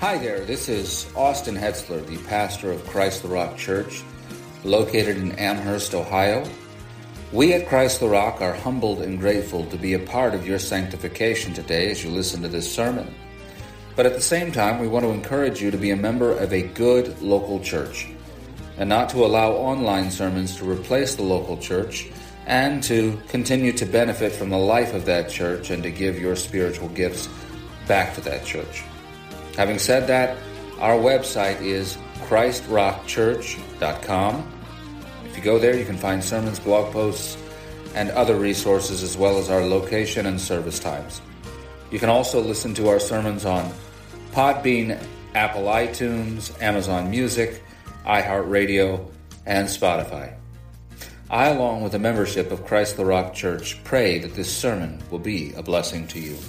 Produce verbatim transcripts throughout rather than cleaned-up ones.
Hi there, this is Austin Hetzler, the pastor of Christ the Rock Church, located in Amherst, Ohio. We at Christ the Rock are humbled and grateful to be a part of your sanctification today as you listen to this sermon. But at the same time, we want to encourage you to be a member of a good local church and not to allow online sermons to replace the local church, and to continue to benefit from the life of that church and to give your spiritual gifts back to that church. Having said that, our website is christ rock church dot com. If you go there, you can find sermons, blog posts, and other resources, as well as our location and service times. You can also listen to our sermons on Podbean, Apple iTunes, Amazon Music, iHeartRadio, and Spotify. I, along with the membership of Christ the Rock Church, pray that this sermon will be a blessing to you.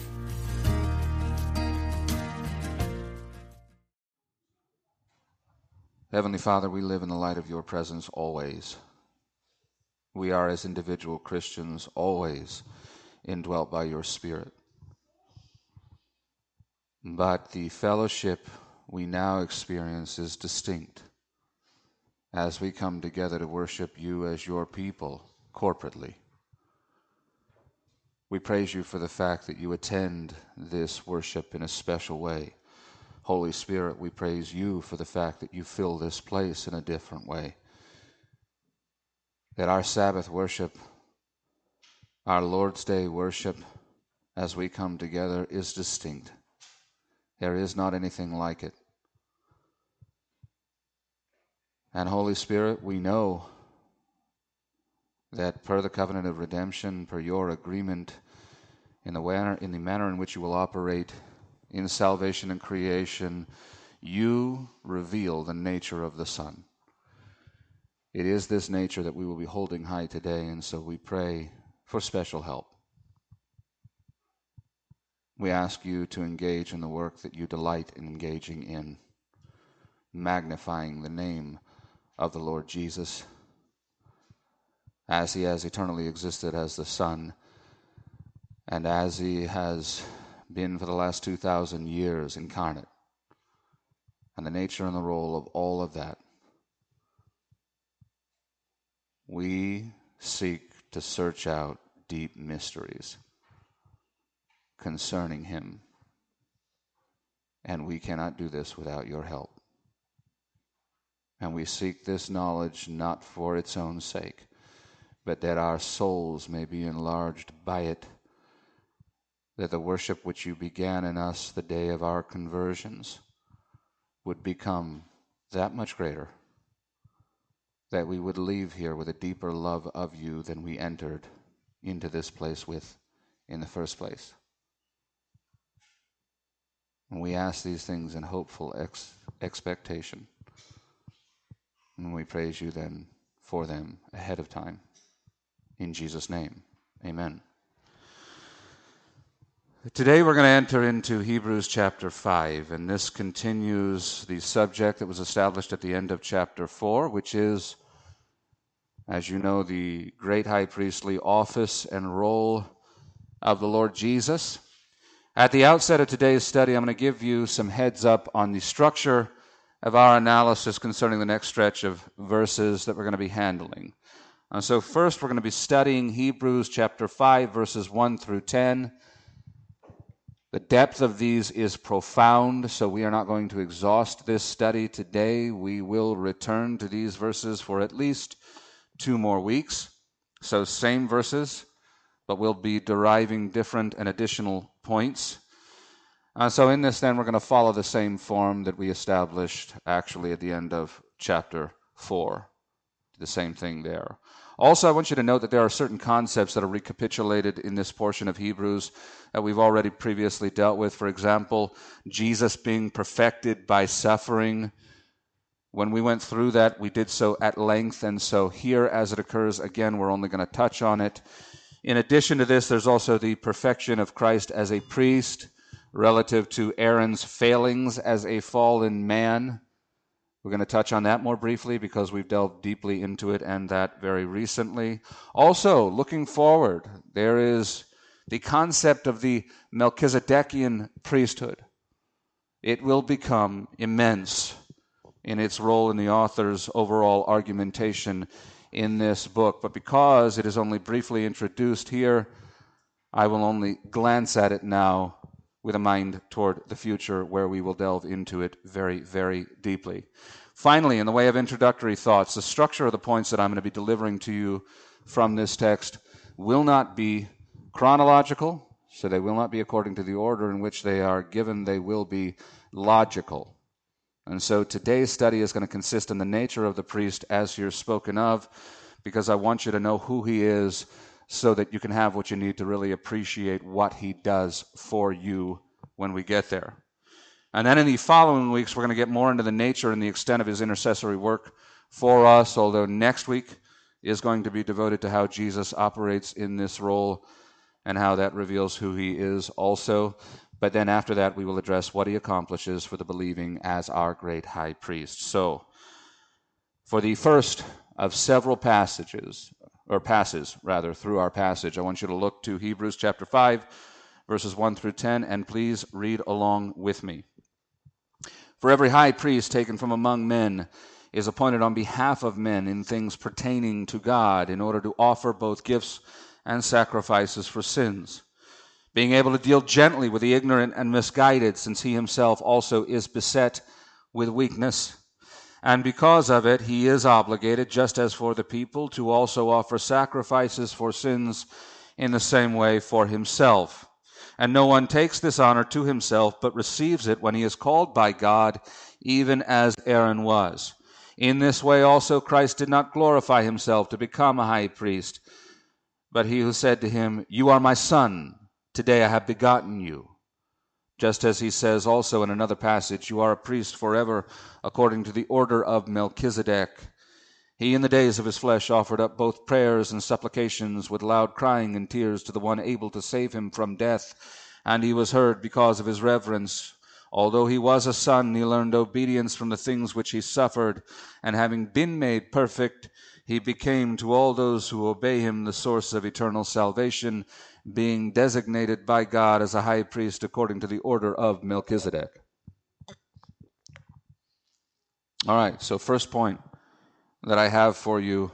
Heavenly Father, we live in the light of your presence always. We are, as individual Christians, always indwelt by your Spirit. But the fellowship we now experience is distinct as we come together to worship you as your people corporately. We praise you for the fact that you attend this worship in a special way. Holy Spirit, we praise you for the fact that you fill this place in a different way. That our Sabbath worship, our Lord's Day worship, as we come together, is distinct. There is not anything like it. And Holy Spirit, we know that per the covenant of redemption, per your agreement, in the manner, in the manner in which you will operate in salvation and creation, you reveal the nature of the Son. It is this nature that we will be holding high today, and so we pray for special help. We ask you to engage in the work that you delight in engaging in, magnifying the name of the Lord Jesus, as he has eternally existed as the Son, and as he has been for the last two thousand years incarnate, and the nature and the role of all of that. We seek to search out deep mysteries concerning him, and we cannot do this without your help. And we seek this knowledge not for its own sake, but that our souls may be enlarged by it, that the worship which you began in us the day of our conversions would become that much greater, that we would leave here with a deeper love of you than we entered into this place with in the first place. And we ask these things in hopeful ex- expectation. And we praise you then for them ahead of time. In Jesus' name, amen. Today we're going to enter into Hebrews chapter five, and this continues the subject that was established at the end of chapter four, which is, as you know, the great high priestly office and role of the Lord Jesus. At the outset of today's study, I'm going to give you some heads up on the structure of our analysis concerning the next stretch of verses that we're going to be handling. And so first we're going to be studying Hebrews chapter five, verses one through ten. The depth of these is profound, so we are not going to exhaust this study today. We will return to these verses for at least two more weeks. So same verses, but we'll be deriving different and additional points. Uh, so in this, then, we're going to follow the same form that we established actually at the end of chapter four. The same thing there. Also, I want you to note that there are certain concepts that are recapitulated in this portion of Hebrews that we've already previously dealt with. For example, Jesus being perfected by suffering. When we went through that, we did so at length, and so here, as it occurs, again, we're only going to touch on it. In addition to this, there's also the perfection of Christ as a priest relative to Aaron's failings as a fallen man. We're going to touch on that more briefly because we've delved deeply into it and that very recently. Also, looking forward, there is the concept of the Melchizedekian priesthood. it will become immense in its role in the author's overall argumentation in this book. But because it is only briefly introduced here, I will only glance at it now with a mind toward the future, where we will delve into it very, very deeply. Finally, in the way of introductory thoughts, the structure of the points that I'm going to be delivering to you from this text will not be chronological, so they will not be according to the order in which they are given. They will be logical. And so today's study is going to consist in the nature of the priest as here spoken of, because I want you to know who he is so that you can have what you need to really appreciate what he does for you when we get there. And then in the following weeks, we're going to get more into the nature and the extent of his intercessory work for us, although next week is going to be devoted to how Jesus operates in this role and how that reveals who he is also. But then after that, we will address what he accomplishes for the believing as our great high priest. So, for the first of several passages, or passes, rather, through our passage, I want you to look to Hebrews chapter five, verses one through ten, and please read along with me. For every high priest taken from among men is appointed on behalf of men in things pertaining to God, in order to offer both gifts and sacrifices for sins, being able to deal gently with the ignorant and misguided, since he himself also is beset with weakness. And because of it, he is obligated, just as for the people, to also offer sacrifices for sins in the same way for himself. And no one takes this honor to himself, but receives it when he is called by God, even as Aaron was. In this way also Christ did not glorify himself to become a high priest, but he who said to him, "You are my son, today I have begotten you." Just as he says also in another passage, "You are a priest forever, according to the order of Melchizedek." He in the days of his flesh offered up both prayers and supplications with loud crying and tears to the one able to save him from death, and he was heard because of his reverence. Although he was a son, he learned obedience from the things which he suffered, and having been made perfect, he became to all those who obey him the source of eternal salvation, being designated by God as a high priest according to the order of Melchizedek. All right, so first point that I have for you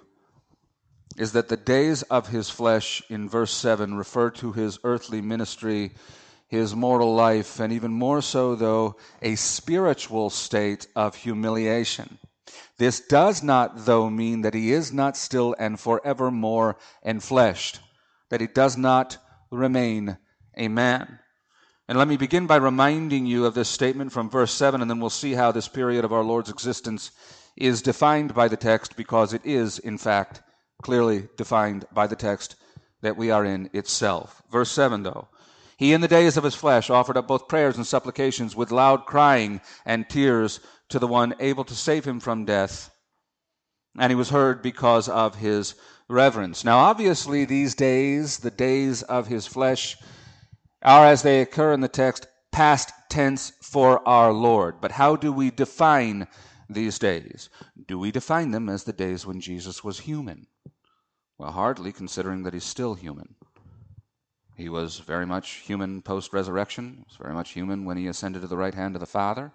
is that the days of his flesh in verse seven refer to his earthly ministry, his mortal life, and even more so, though, a spiritual state of humiliation. This does not, though, mean that he is not still and forevermore enfleshed, that he does not remain a man. And let me begin by reminding you of this statement from verse seven, and then we'll see how this period of our Lord's existence is defined by the text, because it is, in fact, clearly defined by the text that we are in itself. Verse seven, though, he in the days of his flesh offered up both prayers and supplications with loud crying and tears to the one able to save him from death, and he was heard because of his reverence. Now, obviously, these days, the days of his flesh, are, as they occur in the text, past tense for our Lord. But how do we define these days? Do we define them as the days when Jesus was human? Well, hardly, considering that he's still human. He was very much human post-resurrection. He was very much human when he ascended to the right hand of the Father.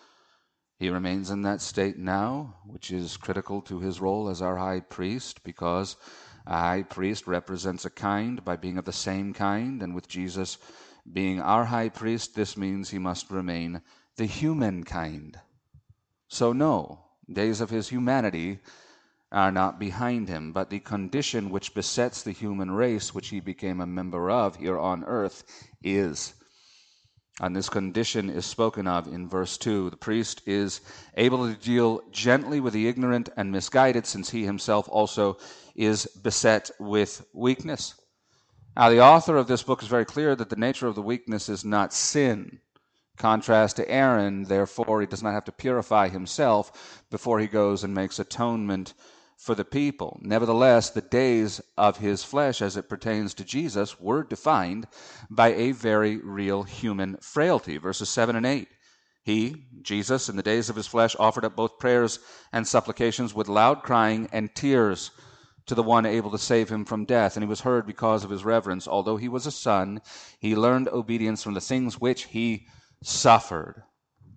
He remains in that state now, which is critical to his role as our high priest, because a high priest represents a kind by being of the same kind, and with Jesus being our high priest, this means he must remain the human kind. So no, days of his humanity are not behind him, but the condition which besets the human race, which he became a member of here on earth, is. And this condition is spoken of in verse two. The priest is able to deal gently with the ignorant and misguided, since he himself also is beset with weakness. Now, the author of this book is very clear that the nature of the weakness is not sin. Contrast to Aaron, therefore, he does not have to purify himself before he goes and makes atonement for the people. Nevertheless, the days of his flesh, as it pertains to Jesus, were defined by a very real human frailty. Verses seven and eight. He, Jesus, in the days of his flesh, offered up both prayers and supplications with loud crying and tears to the one able to save him from death, and he was heard because of his reverence. Although he was a son, he learned obedience from the things which he suffered.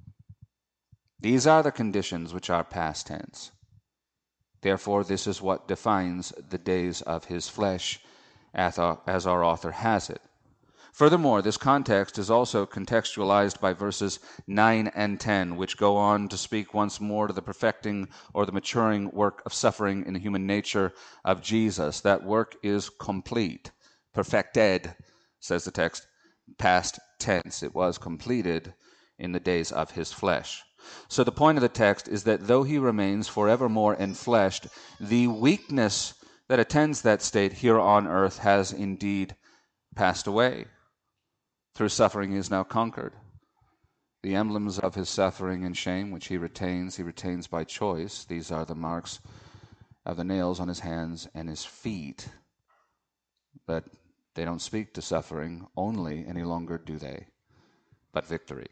These are the conditions which are past tense. Therefore, this is what defines the days of his flesh, as our author has it. Furthermore, this context is also contextualized by verses nine and ten, which go on to speak once more to the perfecting or the maturing work of suffering in the human nature of Jesus. That work is complete, perfected, says the text, past tense. It was completed in the days of his flesh. So the point of the text is that though he remains forevermore enfleshed, the weakness that attends that state here on earth has indeed passed away. Through suffering he is now conquered. The emblems of his suffering and shame, which he retains, he retains by choice. These are the marks of the nails on his hands and his feet. But they don't speak to suffering only any longer, do they? But victory.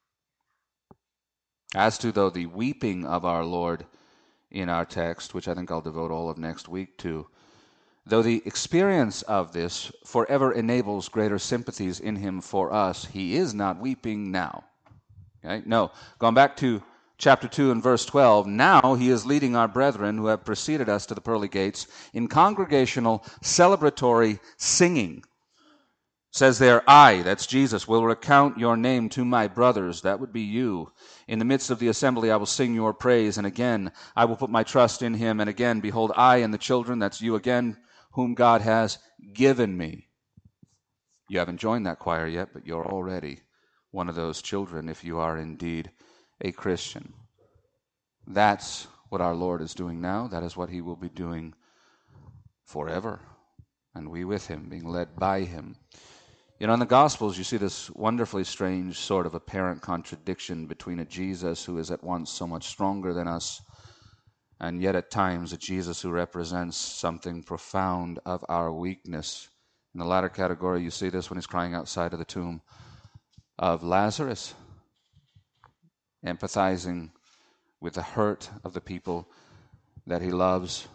As to, though, the weeping of our Lord in our text, which I think I'll devote all of next week to, though the experience of this forever enables greater sympathies in him for us, he is not weeping now. Okay? No. Going back to chapter two and verse twelve, now he is leading our brethren who have preceded us to the pearly gates in congregational celebratory singing. Says there, I, that's Jesus, will recount your name to my brothers. That would be you. In the midst of the assembly I will sing your praise, and again I will put my trust in him, and again, behold, I and the children, that's you again, whom God has given me. You haven't joined that choir yet, but you're already one of those children if you are indeed a Christian. That's what our Lord is doing now. That is what he will be doing forever. And we with him, being led by him. You know, in the Gospels, you see this wonderfully strange sort of apparent contradiction between a Jesus who is at once so much stronger than us, and yet at times a Jesus who represents something profound of our weakness. In the latter category, you see this when he's crying outside of the tomb of Lazarus, empathizing with the hurt of the people that he loves,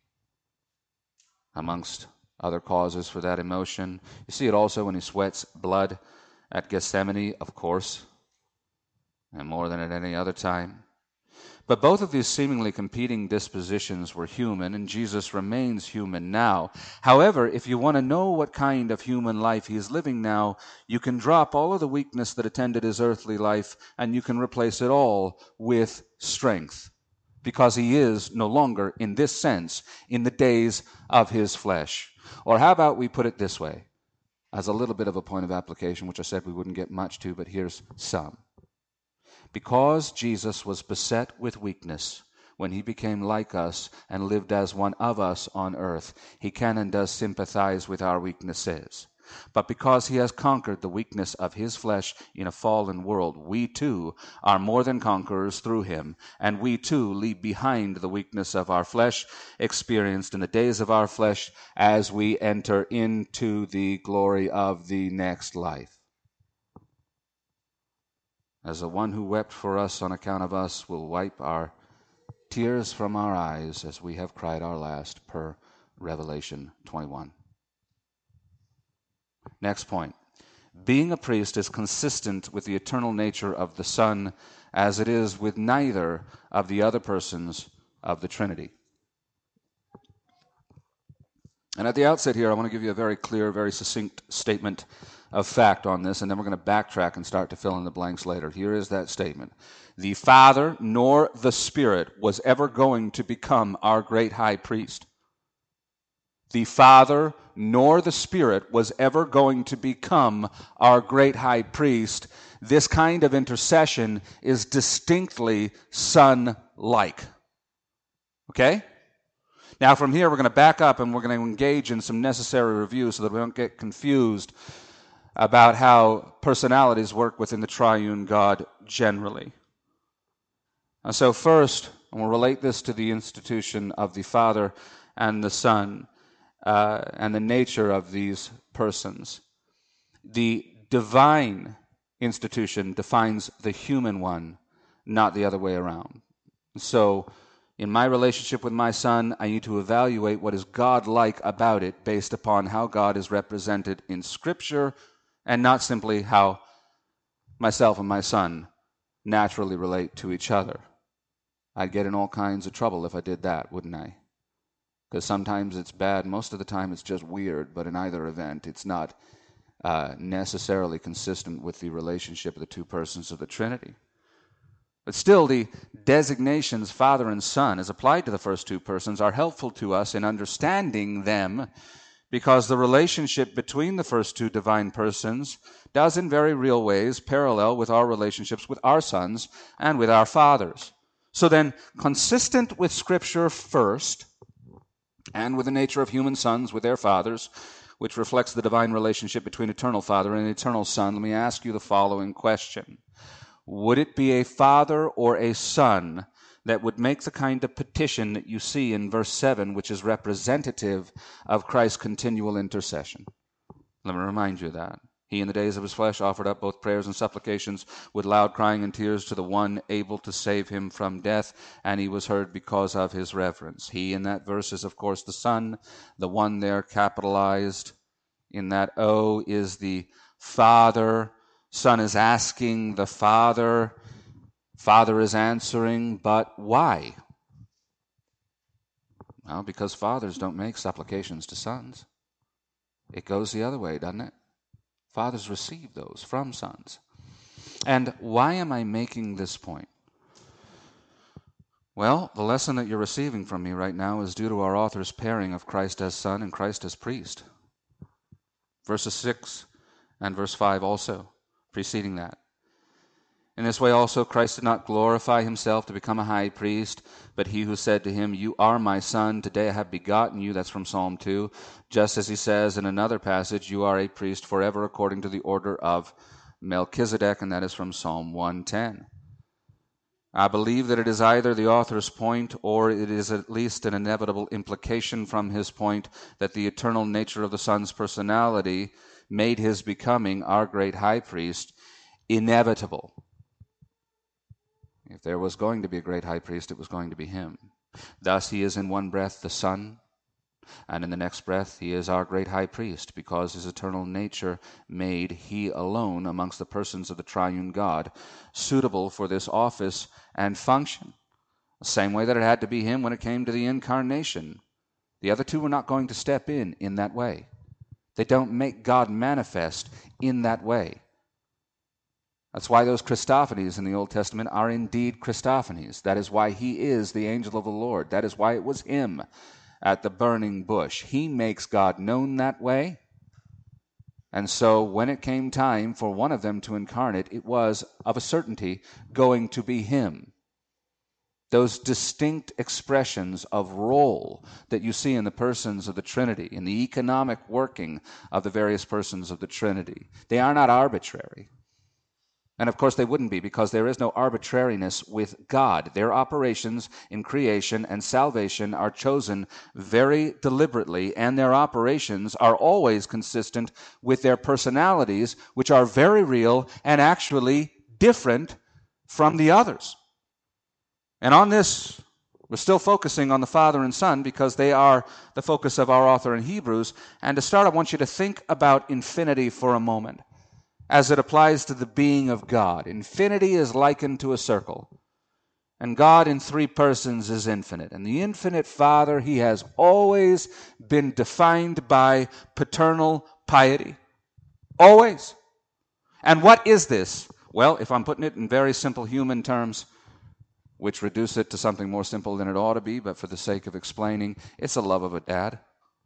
amongst other causes for that emotion. You see it also when he sweats blood at Gethsemane, of course, and more than at any other time. But both of these seemingly competing dispositions were human, and Jesus remains human now. However, if you want to know what kind of human life he is living now, you can drop all of the weakness that attended his earthly life, and you can replace it all with strength, because he is no longer, in this sense, in the days of his flesh. Or how about we put it this way, as a little bit of a point of application, which I said we wouldn't get much to, but here's some. Because Jesus was beset with weakness when he became like us and lived as one of us on earth, he can and does sympathize with our weaknesses. But because he has conquered the weakness of his flesh in a fallen world, we too are more than conquerors through him, and we too leave behind the weakness of our flesh, experienced in the days of our flesh, as we enter into the glory of the next life. As the one who wept for us on account of us will wipe our tears from our eyes as we have cried our last, per Revelation twenty-one. Next point. Being a priest is consistent with the eternal nature of the Son, as it is with neither of the other persons of the Trinity. And at the outset here, I want to give you a very clear, very succinct statement of fact on this, and then we're going to backtrack and start to fill in the blanks later. Here is that statement. The Father nor the Spirit was ever going to become our great high priest. The Father nor the Spirit was ever going to become our great high priest. This kind of intercession is distinctly Son-like. Okay? Now from here we're going to back up and we're going to engage in some necessary review so that we don't get confused about how personalities work within the triune God generally. And so first, and we'll relate this to the institution of the Father and the Son, uh, and the nature of these persons. The divine institution defines the human one, not the other way around. So, in my relationship with my son, I need to evaluate what is God-like about it based upon how God is represented in Scripture, and not simply how myself and my son naturally relate to each other. I'd get in all kinds of trouble if I did that, wouldn't I? Because sometimes it's bad, most of the time it's just weird, but in either event, it's not uh, necessarily consistent with the relationship of the two persons of the Trinity. But still, the designations Father and Son, as applied to the first two persons, are helpful to us in understanding them, because the relationship between the first two divine persons does in very real ways parallel with our relationships with our sons and with our fathers. So then, consistent with Scripture first, and with the nature of human sons with their fathers, which reflects the divine relationship between eternal Father and eternal Son, let me ask you the following question. Would it be a father or a son that would make the kind of petition that you see in verse seven, which is representative of Christ's continual intercession? Let me remind you of that. He, in the days of his flesh, offered up both prayers and supplications with loud crying and tears to the one able to save him from death, and he was heard because of his reverence. He, in that verse, is, of course, the Son. The one there capitalized in that O is the Father. Son is asking the Father. Father is answering, but why? Well, because fathers don't make supplications to sons. It goes the other way, doesn't it? Fathers receive those from sons. And why am I making this point? Well, the lesson that you're receiving from me right now is due to our author's pairing of Christ as Son and Christ as priest. Verses six and verse five also, preceding that. In this way also Christ did not glorify himself to become a high priest, but he who said to him, "You are my son, today I have begotten you," that's from Psalm two, just as he says in another passage, "You are a priest forever according to the order of Melchizedek," and that is from Psalm one ten. I believe that it is either the author's point or it is at least an inevitable implication from his point that the eternal nature of the Son's personality made his becoming our great high priest inevitable. If there was going to be a great high priest, it was going to be him. Thus he is in one breath the Son, and in the next breath he is our great high priest, because his eternal nature made he alone amongst the persons of the triune God suitable for this office and function. The same way that it had to be him when it came to the incarnation. The other two were not going to step in in that way. They don't make God manifest in that way. That's why those Christophanies in the Old Testament are indeed Christophanies. That is why he is the angel of the Lord. That is why it was him at the burning bush. He makes God known that way. And so when it came time for one of them to incarnate, it was of a certainty going to be him. Those distinct expressions of role that you see in the persons of the Trinity, in the economic working of the various persons of the Trinity, they are not arbitrary. And of course they wouldn't be, because there is no arbitrariness with God. Their operations in creation and salvation are chosen very deliberately, and their operations are always consistent with their personalities, which are very real and actually different from the others. And on this, we're still focusing on the Father and Son because they are the focus of our author in Hebrews. And to start, I want you to think about infinity for a moment, as it applies to the being of God. Infinity is likened to a circle, and God in three persons is infinite. And the infinite Father, he has always been defined by paternal piety. Always. And what is this? Well, if I'm putting it in very simple human terms, which reduce it to something more simple than it ought to be, but for the sake of explaining, it's the love of a dad.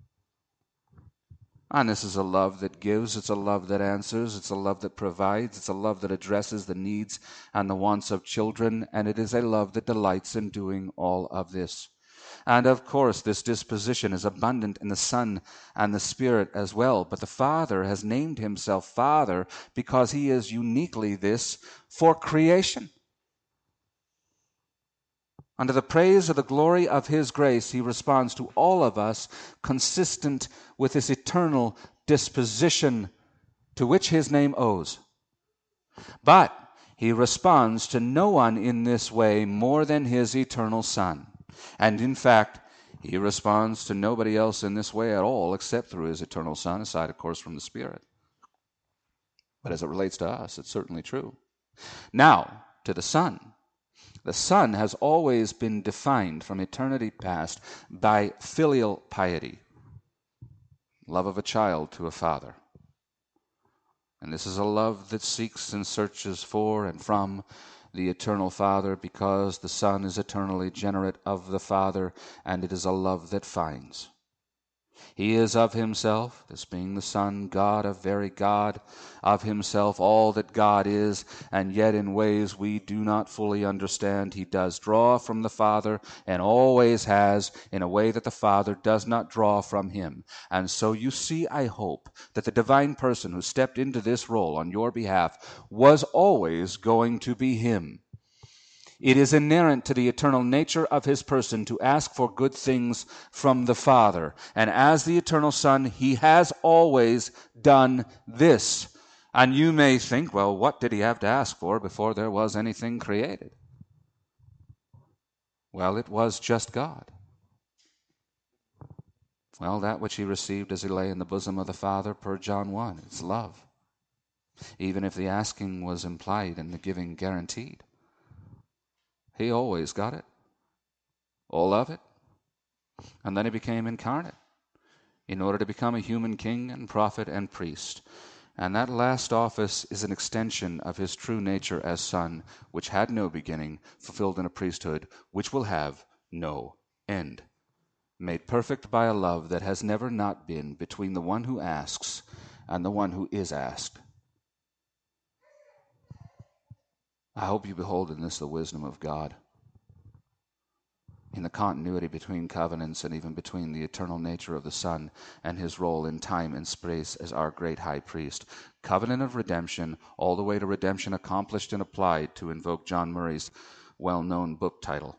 And this is a love that gives, it's a love that answers, it's a love that provides, it's a love that addresses the needs and the wants of children, and it is a love that delights in doing all of this. And of course, this disposition is abundant in the Son and the Spirit as well, but the Father has named himself Father because he is uniquely this for creation. Under the praise of the glory of his grace, he responds to all of us consistent with his eternal disposition to which his name owes. But he responds to no one in this way more than his eternal Son. And in fact, he responds to nobody else in this way at all except through his eternal Son, aside, of course, from the Spirit. But as it relates to us, it's certainly true. Now, to the Son. The Son has always been defined from eternity past by filial piety, love of a child to a father. And this is a love that seeks and searches for and from the eternal Father, because the Son is eternally generate of the Father, and it is a love that finds. He is of himself, this being the Son, God of very God, of himself all that God is, and yet in ways we do not fully understand, he does draw from the Father, and always has, in a way that the Father does not draw from him. And so you see, I hope, that the divine person who stepped into this role on your behalf was always going to be him. It is inherent to the eternal nature of his person to ask for good things from the Father. And as the eternal Son, he has always done this. And you may think, well, what did he have to ask for before there was anything created? Well, it was just God. Well, that which he received as he lay in the bosom of the Father, per John one, is love. Even if the asking was implied and the giving guaranteed. He always got it, all of it. And then he became incarnate in order to become a human king and prophet and priest. And that last office is an extension of his true nature as Son, which had no beginning, fulfilled in a priesthood which will have no end, made perfect by a love that has never not been between the one who asks and the one who is asked. I hope you behold in this the wisdom of God, in the continuity between covenants and even between the eternal nature of the Son and his role in time and space as our great high priest. Covenant of redemption, all the way to redemption accomplished and applied, to invoke John Murray's well-known book title.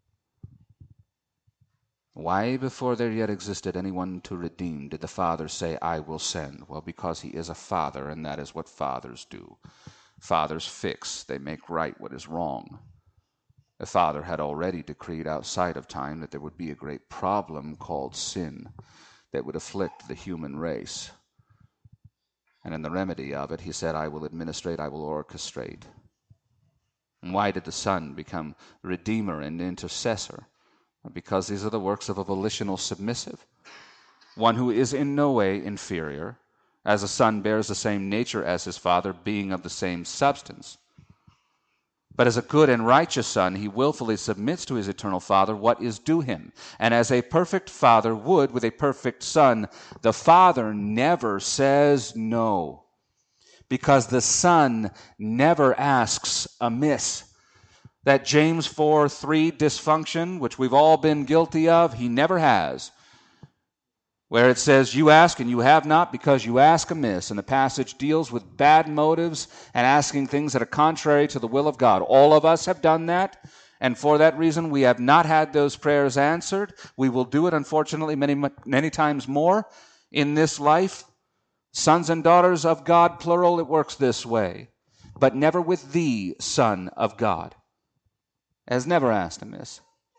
Why, before there yet existed anyone to redeem, did the Father say, I will send? Well, because he is a father, and that is what fathers do. Fathers fix, they make right what is wrong. The Father had already decreed outside of time that there would be a great problem called sin that would afflict the human race. And in the remedy of it, he said, I will administrate, I will orchestrate. And why did the Son become Redeemer and intercessor? Because these are the works of a volitional submissive, one who is in no way inferior, as a son bears the same nature as his father, being of the same substance. But as a good and righteous son, he willfully submits to his eternal Father what is due him. And as a perfect father would with a perfect son, the Father never says no, because the Son never asks amiss. That James four three dysfunction, which we've all been guilty of, he never has. Where it says, you ask and you have not because you ask amiss. And the passage deals with bad motives and asking things that are contrary to the will of God. All of us have done that. And for that reason, we have not had those prayers answered. We will do it, unfortunately, many, many times more in this life. Sons and daughters of God, plural, it works this way. But never with the Son of God. Has never asked amiss.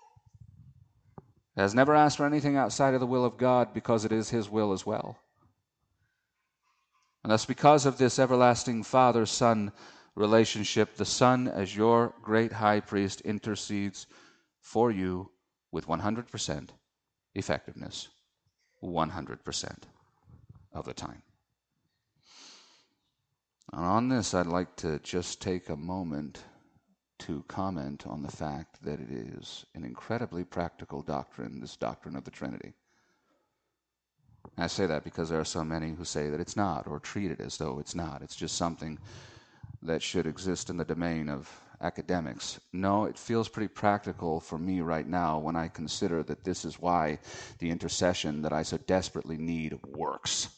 Has never asked for anything outside of the will of God, because it is his will as well. And thus, because of this everlasting Father-Son relationship, the Son, as your great high priest, intercedes for you with one hundred percent effectiveness, one hundred percent of the time. And on this, I'd like to just take a moment to comment on the fact that it is an incredibly practical doctrine, this doctrine of the Trinity. And I say that because there are so many who say that it's not, or treat it as though it's not. It's just something that should exist in the domain of academics. No, it feels pretty practical for me right now when I consider that this is why the intercession that I so desperately need works.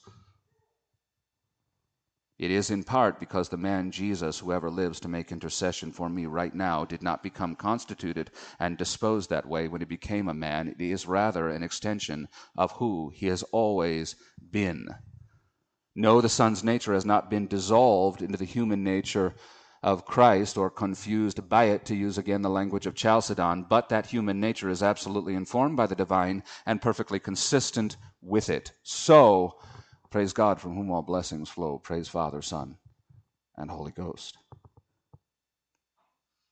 It is in part because the man Jesus, whoever lives to make intercession for me right now, did not become constituted and disposed that way when he became a man. It is rather an extension of who he has always been. No, the Son's nature has not been dissolved into the human nature of Christ or confused by it, to use again the language of Chalcedon, but that human nature is absolutely informed by the divine and perfectly consistent with it. So, praise God, from whom all blessings flow. Praise Father, Son, and Holy Ghost.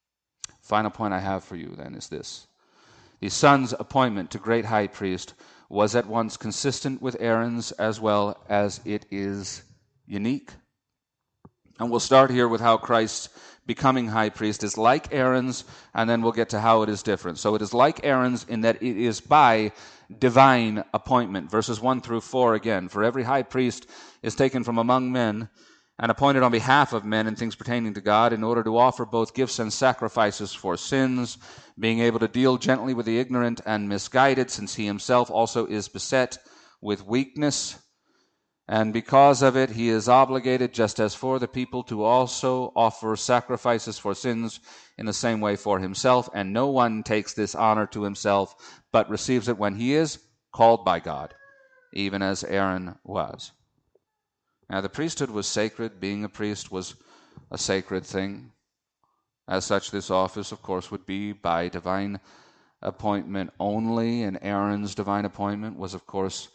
Final point I have for you then is this. The son's appointment to great high priest was at once consistent with Aaron's as well as it is unique. And we'll start here with how Christ becoming high priest is like Aaron's, and then we'll get to how it is different. So it is like Aaron's in that it is by divine appointment. Verses one through four again. For every high priest is taken from among men and appointed on behalf of men in things pertaining to God, in order to offer both gifts and sacrifices for sins, being able to deal gently with the ignorant and misguided, since he himself also is beset with weakness. And because of it, he is obligated, just as for the people, to also offer sacrifices for sins in the same way for himself. And no one takes this honor to himself, but receives it when he is called by God, even as Aaron was. Now, the priesthood was sacred. Being a priest was a sacred thing. As such, this office, of course, would be by divine appointment only, and Aaron's divine appointment was, of course,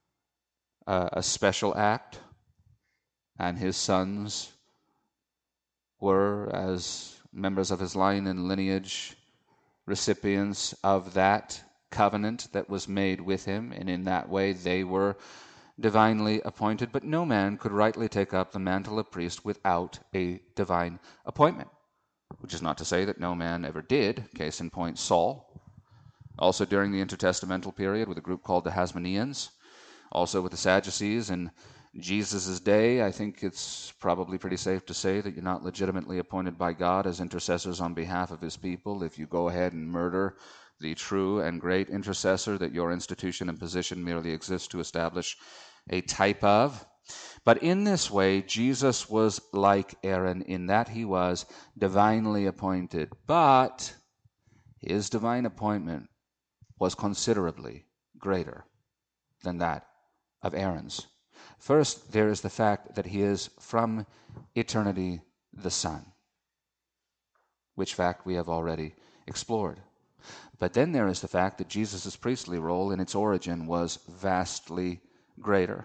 uh, a special act, and his sons were, as members of his line and lineage, recipients of that covenant that was made with him, and in that way they were divinely appointed. But no man could rightly take up the mantle of priest without a divine appointment, which is not to say that no man ever did. Case in point, Saul. Also during the intertestamental period with a group called the Hasmoneans, also with the Sadducees in Jesus' day. I think it's probably pretty safe to say that you're not legitimately appointed by God as intercessors on behalf of his people if you go ahead and murder the true and great intercessor that your institution and position merely exists to establish a type of. But in this way, Jesus was like Aaron in that he was divinely appointed, but his divine appointment was considerably greater than that of Aaron's. First, there is the fact that he is from eternity the Son, which fact we have already explored. But then there is the fact that Jesus' priestly role in its origin was vastly greater.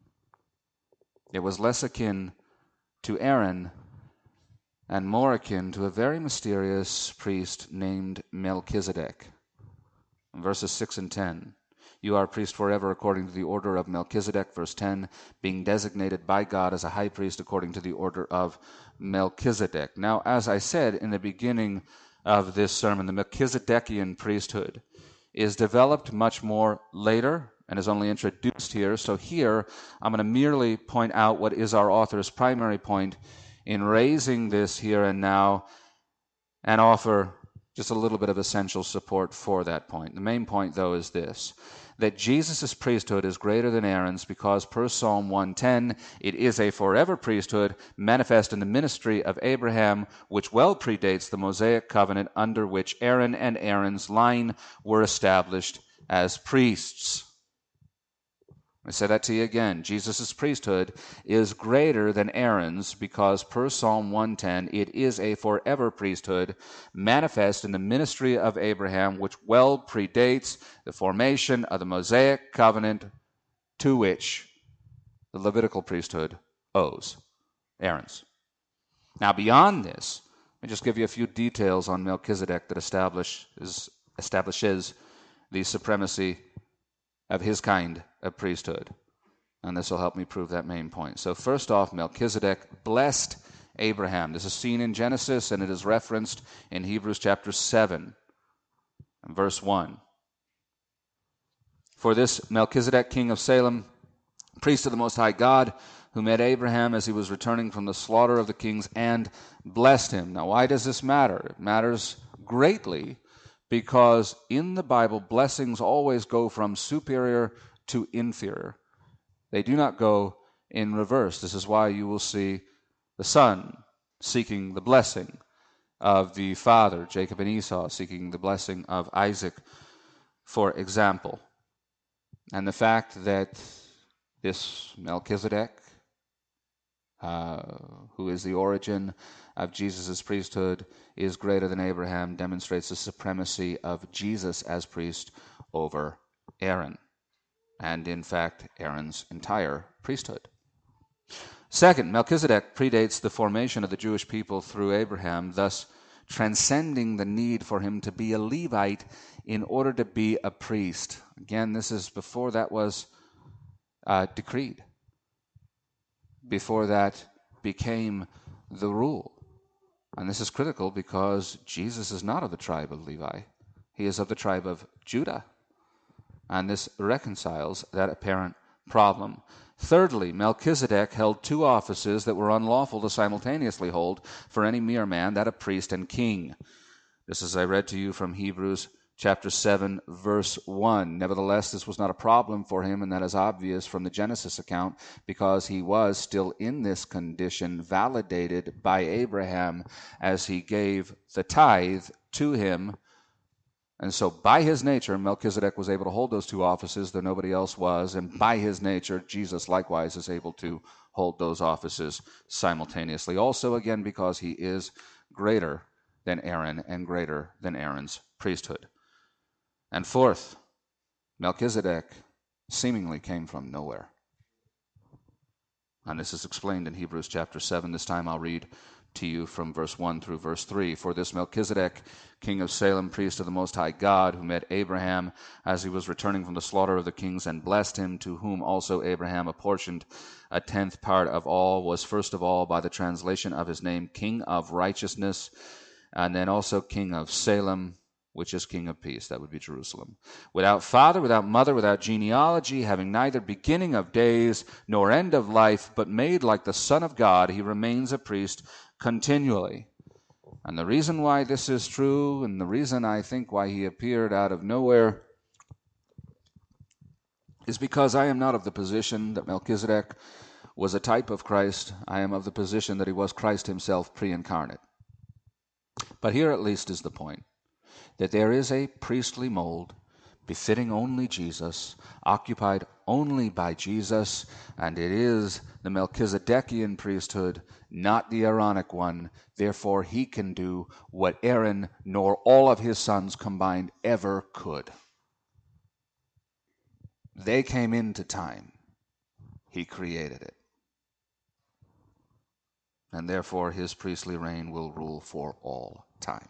It was less akin to Aaron and more akin to a very mysterious priest named Melchizedek. In verses six and ten, you are a priest forever according to the order of Melchizedek. Verse ten, being designated by God as a high priest according to the order of Melchizedek. Now, as I said in the beginning of this sermon, the Melchizedekian priesthood is developed much more later and is only introduced here. So here, I'm going to merely point out what is our author's primary point in raising this here and now and offer just a little bit of essential support for that point. The main point, though, is this, that Jesus' priesthood is greater than Aaron's because, per Psalm one ten, it is a forever priesthood manifest in the ministry of Abraham, which well predates the Mosaic covenant under which Aaron and Aaron's line were established as priests. I say that to you again. Jesus' priesthood is greater than Aaron's because, per Psalm one ten, it is a forever priesthood manifest in the ministry of Abraham, which well predates the formation of the Mosaic covenant to which the Levitical priesthood owes, Aaron's. Now, beyond this, let me just give you a few details on Melchizedek that establishes, establishes the supremacy of his kind of priesthood. And this will help me prove that main point. So first off, Melchizedek blessed Abraham. This is seen in Genesis, and it is referenced in Hebrews chapter seven, verse one. For this Melchizedek, king of Salem, priest of the Most High God, who met Abraham as he was returning from the slaughter of the kings and blessed him. Now, why does this matter? It matters greatly because in the Bible, blessings always go from superior to inferior. They do not go in reverse. This is why you will see the son seeking the blessing of the father, Jacob and Esau seeking the blessing of Isaac, for example. And the fact that this Melchizedek, uh, who is the origin of Jesus' priesthood, is greater than Abraham, demonstrates the supremacy of Jesus as priest over Aaron, and in fact, Aaron's entire priesthood. Second, Melchizedek predates the formation of the Jewish people through Abraham, thus transcending the need for him to be a Levite in order to be a priest. Again, this is before that was uh, decreed, before that became the rule. And this is critical because Jesus is not of the tribe of Levi. He is of the tribe of Judah. And this reconciles that apparent problem. Thirdly, Melchizedek held two offices that were unlawful to simultaneously hold for any mere man, that of priest and king. This is, I read to you from Hebrews chapter seven, verse one. Nevertheless, this was not a problem for him, and that is obvious from the Genesis account, because he was still in this condition, validated by Abraham as he gave the tithe to him. And so by his nature, Melchizedek was able to hold those two offices, though nobody else was. And by his nature, Jesus likewise is able to hold those offices simultaneously. Also, again, because he is greater than Aaron and greater than Aaron's priesthood. And fourth, Melchizedek seemingly came from nowhere. And this is explained in Hebrews chapter seven. This time I'll read to you from verse one through verse three. For this Melchizedek, king of Salem, priest of the Most High God, who met Abraham as he was returning from the slaughter of the kings and blessed him, to whom also Abraham apportioned a tenth part of all, was first of all, by the translation of his name, King of Righteousness, and then also King of Salem, which is King of Peace. That would be Jerusalem. Without father, without mother, without genealogy, having neither beginning of days nor end of life, but made like the Son of God, he remains a priest continually. And the reason why this is true, and the reason I think why he appeared out of nowhere, is because I am not of the position that Melchizedek was a type of Christ. I am of the position that he was Christ himself pre-incarnate. But here at least is the point, that there is a priestly mold befitting only Jesus, occupied only by Jesus, and it is the Melchizedekian priesthood, not the Aaronic one. Therefore, he can do what Aaron nor all of his sons combined ever could. They came into time. He created it. And therefore, his priestly reign will rule for all time.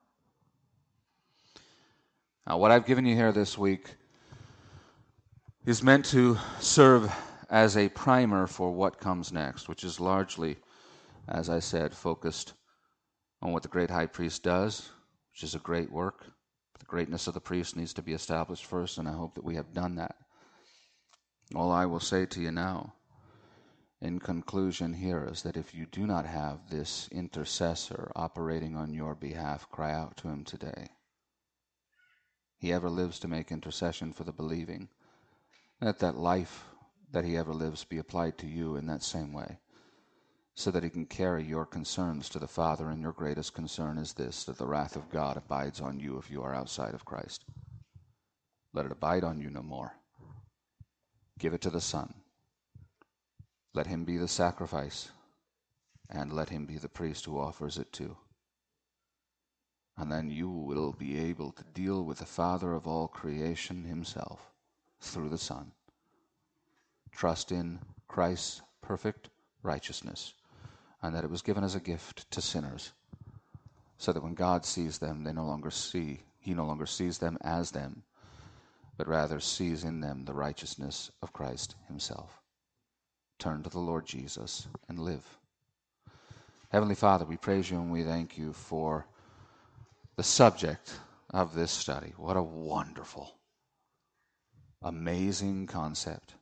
Now, what I've given you here this week is meant to serve as a primer for what comes next, which is largely, as I said, focused on what the great high priest does, which is a great work. The greatness of the priest needs to be established first, and I hope that we have done that. All I will say to you now, in conclusion here, is that if you do not have this intercessor operating on your behalf, cry out to him today. He ever lives to make intercession for the believing. Let that life that he ever lives be applied to you in that same way, so that he can carry your concerns to the Father. And your greatest concern is this, that the wrath of God abides on you if you are outside of Christ. Let it abide on you no more. Give it to the Son. Let him be the sacrifice, and let him be the priest who offers it too. And then you will be able to deal with the Father of all creation himself through the Son. Trust in Christ's perfect righteousness, and that it was given as a gift to sinners, so that when God sees them, they no longer see, he no longer sees them as them, but rather sees in them the righteousness of Christ himself. Turn to the Lord Jesus and live. Heavenly Father, we praise you and we thank you for the subject of this study. What a wonderful, amazing concept.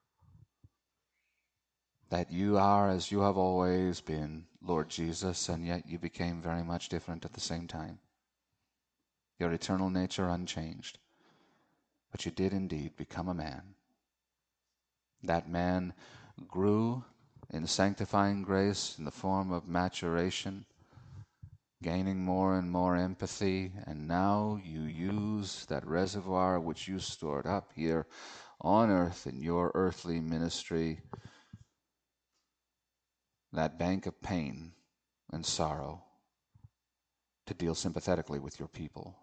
That you are as you have always been, Lord Jesus, and yet you became very much different at the same time. Your eternal nature unchanged, but you did indeed become a man. That man grew in sanctifying grace in the form of maturation, gaining more and more empathy, and now you use that reservoir which you stored up here on earth in your earthly ministry, that bank of pain and sorrow, to deal sympathetically with your people.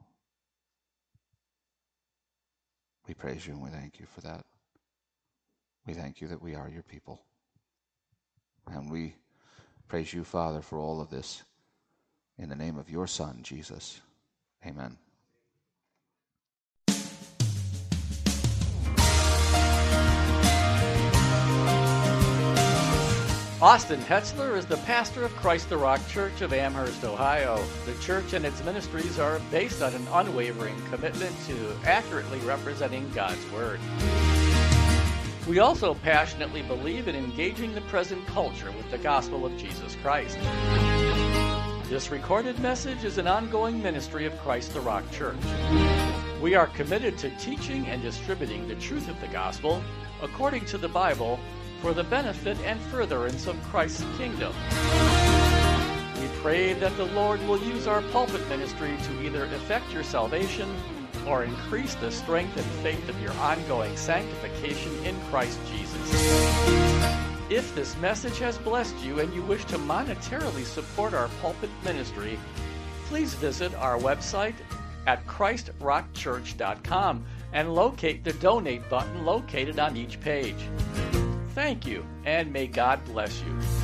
We praise you and we thank you for that. We thank you that we are your people. And we praise you, Father, for all of this In the name of your Son, Jesus. Amen. Austin Hetzler is the pastor of Christ the Rock Church of Amherst, Ohio. The church and its ministries are based on an unwavering commitment to accurately representing God's Word. We also passionately believe in engaging the present culture with the gospel of Jesus Christ. This recorded message is an ongoing ministry of Christ the Rock Church. We are committed to teaching and distributing the truth of the gospel according to the Bible for the benefit and furtherance of Christ's kingdom. We pray that the Lord will use our pulpit ministry to either effect your salvation or increase the strength and faith of your ongoing sanctification in Christ Jesus. If this message has blessed you and you wish to monetarily support our pulpit ministry, please visit our website at christ rock church dot com and locate the donate button located on each page. Thank you, and may God bless you.